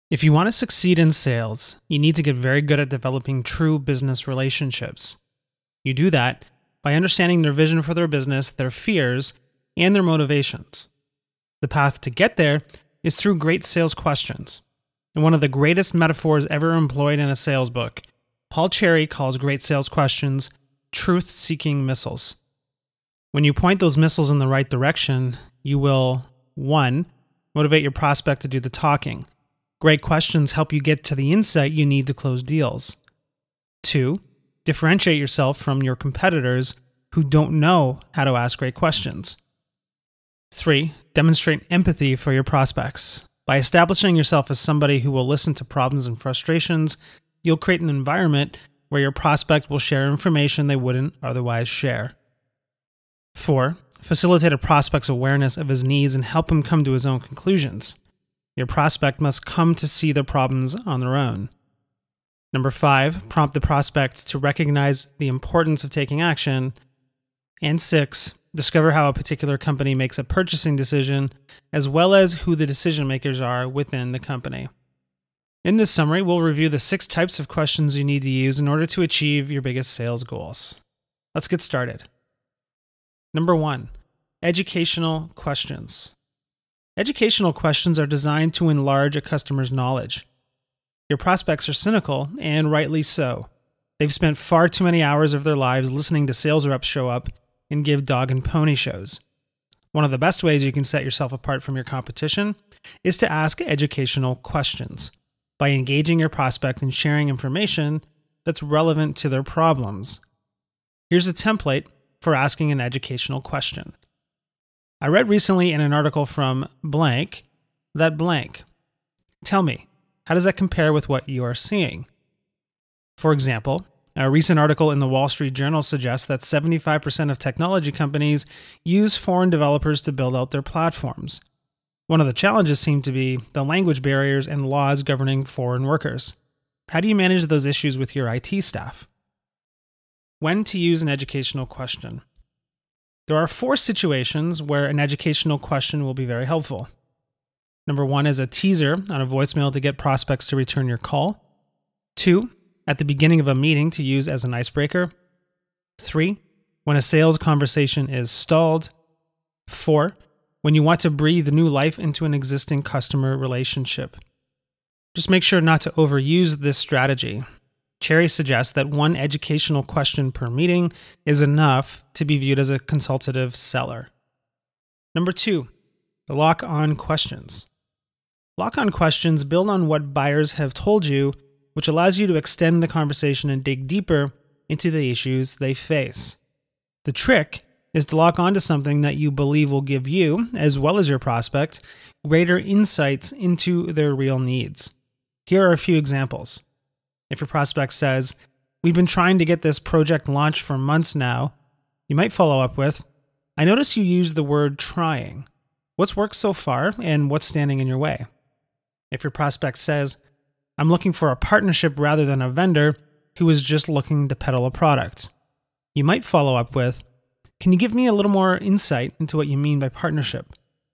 If you want to succeed in sales, you need to get very good at developing true business relationships. You do that by understanding their vision for their business, their fears, and their motivations. The path to get there is through great sales questions. And one of the greatest metaphors ever employed in a sales book, Paul Cherry calls great sales questions truth-seeking missiles. When you point those missiles in the right direction, you will 1. Motivate your prospect to do the talking. Great questions help you get to the insight you need to close deals. 2. Differentiate yourself from your competitors who don't know how to ask great questions. 3. Demonstrate empathy for your prospects. By establishing yourself as somebody who will listen to problems and frustrations, you'll create an environment where your prospect will share information they wouldn't otherwise share. 4. Facilitate a prospect's awareness of his needs and help him come to his own conclusions. Your prospect must come to see their problems on their own. 5. Prompt the prospect to recognize the importance of taking action. And 6. Discover how a particular company makes a purchasing decision, as well as who the decision makers are within the company. In this summary, we'll review the 6 types of questions you need to use in order to achieve your biggest sales goals. Let's get started. 1. Educational questions. Educational questions are designed to enlarge a customer's knowledge. Your prospects are cynical, and rightly so. They've spent far too many hours of their lives listening to sales reps show up and give dog and pony shows. One of the best ways you can set yourself apart from your competition is to ask educational questions by engaging your prospect and sharing information that's relevant to their problems. Here's a template for asking an educational question. I read recently in an article from blank that blank. Tell me, how does that compare with what you are seeing? For example, a recent article in the Wall Street Journal suggests that 75% of technology companies use foreign developers to build out their platforms. One of the challenges seem to be the language barriers and laws governing foreign workers. How do you manage those issues with your IT staff? When to use an educational question. There are 4 situations where an educational question will be very helpful. 1 is a teaser on a voicemail to get prospects to return your call. 2, at the beginning of a meeting to use as an icebreaker. 3, when a sales conversation is stalled. 4, when you want to breathe new life into an existing customer relationship. Just make sure not to overuse this strategy. Cherry suggests that 1 educational question per meeting is enough to be viewed as a consultative seller. 2, the lock-on questions. Lock-on questions build on what buyers have told you, which allows you to extend the conversation and dig deeper into the issues they face. The trick is to lock onto something that you believe will give you, as well as your prospect, greater insights into their real needs. Here are a few examples. If your prospect says, "We've been trying to get this project launched for months now," you might follow up with, "I notice you use the word trying. What's worked so far and what's standing in your way?" If your prospect says, "I'm looking for a partnership rather than a vendor who is just looking to peddle a product," you might follow up with, "Can you give me a little more insight into what you mean by partnership?"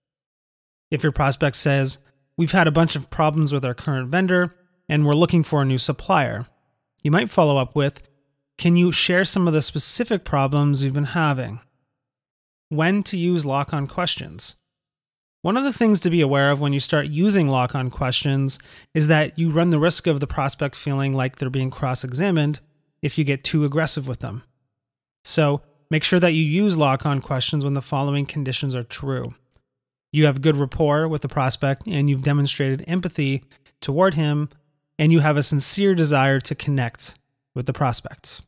If your prospect says, "We've had a bunch of problems with our current vendor and we're looking for a new supplier," you might follow up with, "Can you share some of the specific problems we've been having?" When to use lock-on questions. One of the things to be aware of when you start using lock-on questions is that you run the risk of the prospect feeling like they're being cross-examined if you get too aggressive with them. So make sure that you use lock-on questions when the following conditions are true. You have good rapport with the prospect and you've demonstrated empathy toward him, and you have a sincere desire to connect with the prospect.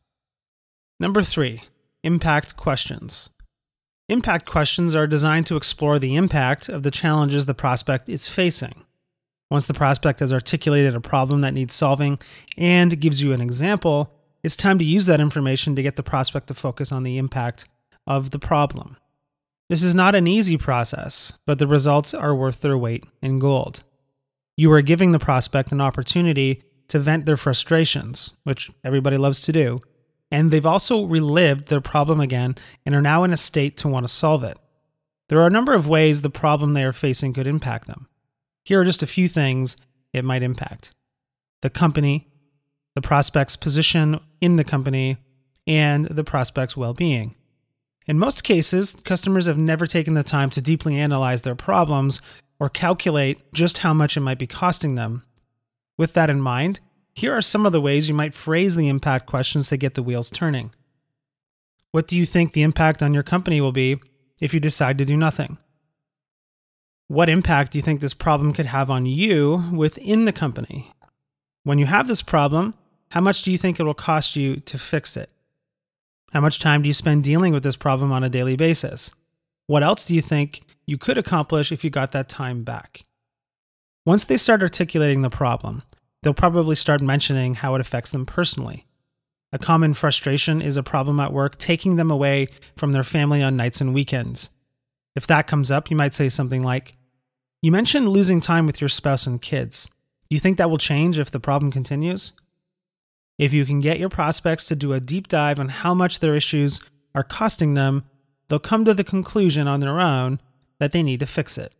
3, impact questions. Impact questions are designed to explore the impact of the challenges the prospect is facing. Once the prospect has articulated a problem that needs solving and gives you an example, it's time to use that information to get the prospect to focus on the impact of the problem. This is not an easy process, but the results are worth their weight in gold. You are giving the prospect an opportunity to vent their frustrations, which everybody loves to do, and they've also relived their problem again and are now in a state to want to solve it. There are a number of ways the problem they are facing could impact them. Here are just a few things it might impact: the company, the prospect's position in the company, and the prospect's well-being. In most cases, customers have never taken the time to deeply analyze their problems or calculate just how much it might be costing them. With that in mind, here are some of the ways you might phrase the impact questions to get the wheels turning. What do you think the impact on your company will be if you decide to do nothing? What impact do you think this problem could have on you within the company? When you have this problem, how much do you think it will cost you to fix it? How much time do you spend dealing with this problem on a daily basis? What else do you think you could accomplish if you got that time back? Once they start articulating the problem, they'll probably start mentioning how it affects them personally. A common frustration is a problem at work taking them away from their family on nights and weekends. If that comes up, you might say something like, "You mentioned losing time with your spouse and kids. Do you think that will change if the problem continues?" If you can get your prospects to do a deep dive on how much their issues are costing them, they'll come to the conclusion on their own that they need to fix it.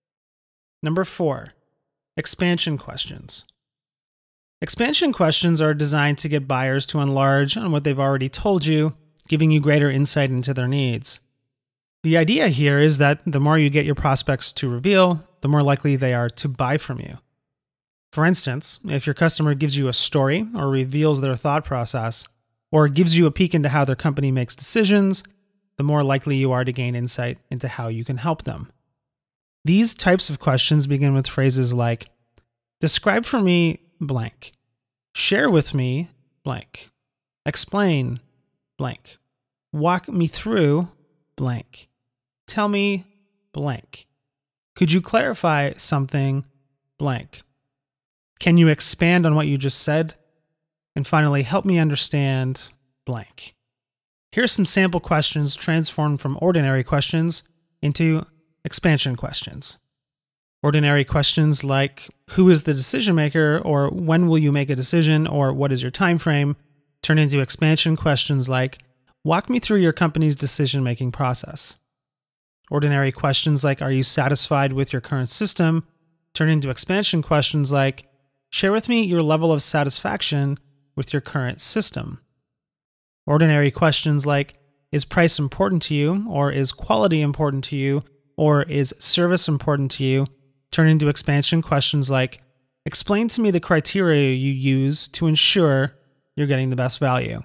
Number 4, expansion questions. Expansion questions are designed to get buyers to enlarge on what they've already told you, giving you greater insight into their needs. The idea here is that the more you get your prospects to reveal, the more likely they are to buy from you. For instance, if your customer gives you a story or reveals their thought process, or gives you a peek into how their company makes decisions, the more likely you are to gain insight into how you can help them. These types of questions begin with phrases like, "Describe for me blank," "Share with me blank," "Explain blank," "Walk me through blank," "Tell me blank," "Could you clarify something blank," "Can you expand on what you just said?" And finally, "Help me understand blank." Here's some sample questions transformed from ordinary questions into expansion questions. Ordinary questions like, "Who is the decision maker?" or "When will you make a decision?" or "What is your time frame?" turn into expansion questions like, "Walk me through your company's decision-making process." Ordinary questions like, "Are you satisfied with your current system?" turn into expansion questions like, "Share with me your level of satisfaction with your current system." Ordinary questions like, "Is price important to you?" or "Is quality important to you?" or "Is service important to you?" turn into expansion questions like, "Explain to me the criteria you use to ensure you're getting the best value."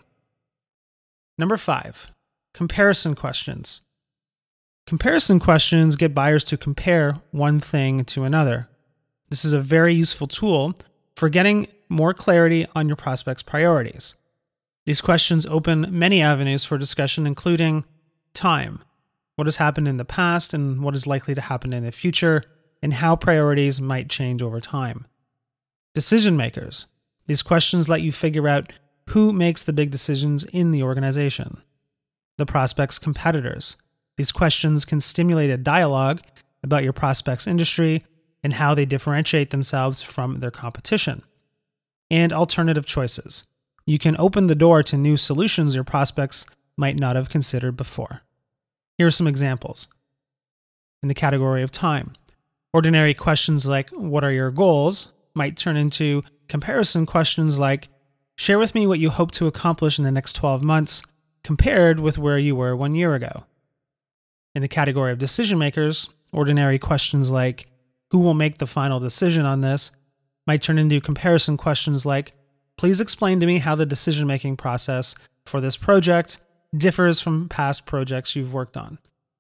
Number 5, comparison questions. Comparison questions get buyers to compare one thing to another. This is a very useful tool for getting more clarity on your prospect's priorities. These questions open many avenues for discussion, including time, what has happened in the past and what is likely to happen in the future, and how priorities might change over time. Decision makers. These questions let you figure out who makes the big decisions in the organization. The prospect's competitors. These questions can stimulate a dialogue about your prospect's industry and how they differentiate themselves from their competition. And alternative choices. You can open the door to new solutions your prospects might not have considered before. Here are some examples. In the category of time, ordinary questions like, "What are your goals?" might turn into comparison questions like, "Share with me what you hope to accomplish in the next 12 months compared with where you were 1 year ago." In the category of decision makers, ordinary questions like, "Who will make the final decision on this?" might turn into comparison questions like, "Please explain to me how the decision-making process for this project differs from past projects you've worked on."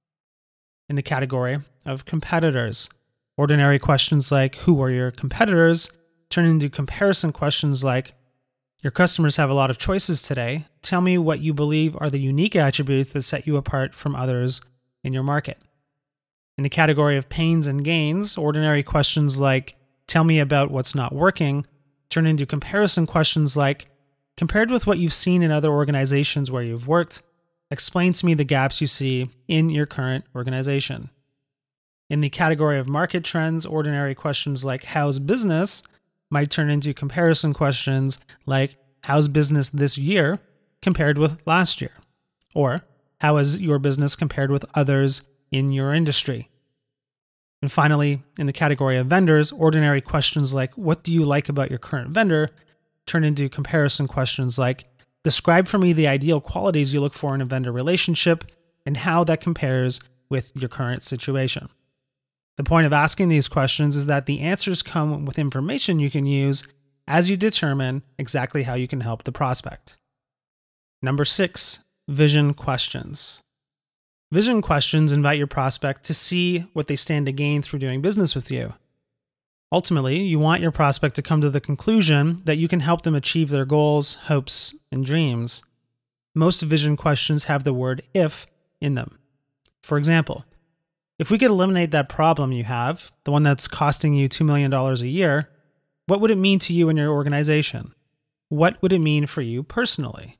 In the category of competitors, ordinary questions like, "Who are your competitors?" turn into comparison questions like, "Your customers have a lot of choices today. Tell me what you believe are the unique attributes that set you apart from others in your market." In the category of pains and gains, ordinary questions like, "Tell me about what's not working," turn into comparison questions like, "Compared with what you've seen in other organizations where you've worked, explain to me the gaps you see in your current organization." In the category of market trends, ordinary questions like, "How's business?" might turn into comparison questions like, "How's business this year compared with last year?" Or, "How is your business compared with others in your industry?" And finally, in the category of vendors, ordinary questions like, what do you like about your current vendor, turn into comparison questions like, describe for me the ideal qualities you look for in a vendor relationship and how that compares with your current situation. The point of asking these questions is that the answers come with information you can use as you determine exactly how you can help the prospect. Number 6, vision questions. Vision questions invite your prospect to see what they stand to gain through doing business with you. Ultimately, you want your prospect to come to the conclusion that you can help them achieve their goals, hopes, and dreams. Most vision questions have the word if in them. For example, if we could eliminate that problem you have, the one that's costing you $2 million a year, what would it mean to you and your organization? What would it mean for you personally?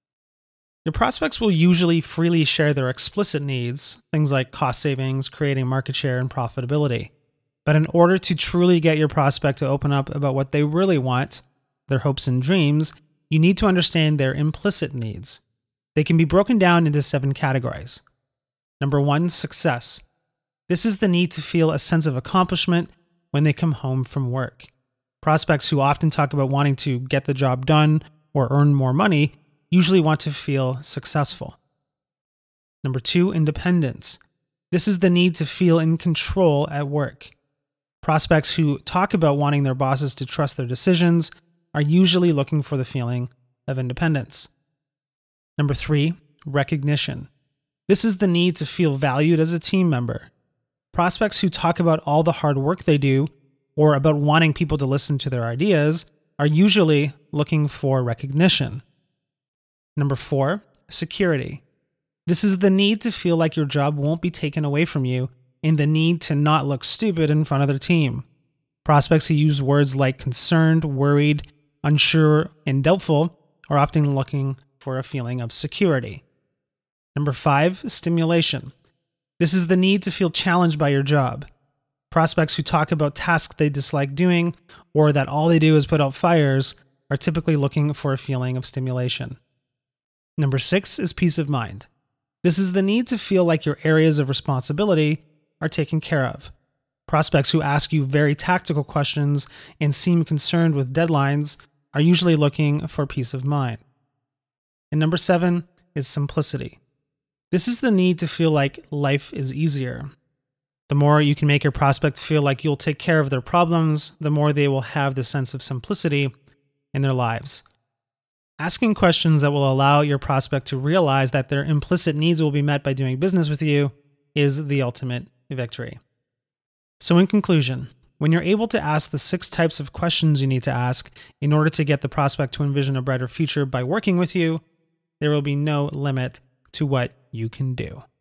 Your prospects will usually freely share their explicit needs, things like cost savings, creating market share, and profitability. But in order to truly get your prospect to open up about what they really want, their hopes and dreams, you need to understand their implicit needs. They can be broken down into 7 categories. Number 1, success. This is the need to feel a sense of accomplishment when they come home from work. Prospects who often talk about wanting to get the job done or earn more money usually want to feel successful. Number 2, independence. This is the need to feel in control at work. Prospects who talk about wanting their bosses to trust their decisions are usually looking for the feeling of independence. Number 3, recognition. This is the need to feel valued as a team member. Prospects who talk about all the hard work they do or about wanting people to listen to their ideas are usually looking for recognition. Number 4, security. This is the need to feel like your job won't be taken away from you and the need to not look stupid in front of their team. Prospects who use words like concerned, worried, unsure, and doubtful are often looking for a feeling of security. Number 5, stimulation. This is the need to feel challenged by your job. Prospects who talk about tasks they dislike doing or that all they do is put out fires are typically looking for a feeling of stimulation. Number 6 is peace of mind. This is the need to feel like your areas of responsibility are taken care of. Prospects who ask you very tactical questions and seem concerned with deadlines are usually looking for peace of mind. And number 7 is simplicity. This is the need to feel like life is easier. The more you can make your prospect feel like you'll take care of their problems, the more they will have the sense of simplicity in their lives. Asking questions that will allow your prospect to realize that their implicit needs will be met by doing business with you is the ultimate victory. So in conclusion, when you're able to ask the 6 types of questions you need to ask in order to get the prospect to envision a brighter future by working with you, there will be no limit to what you can do.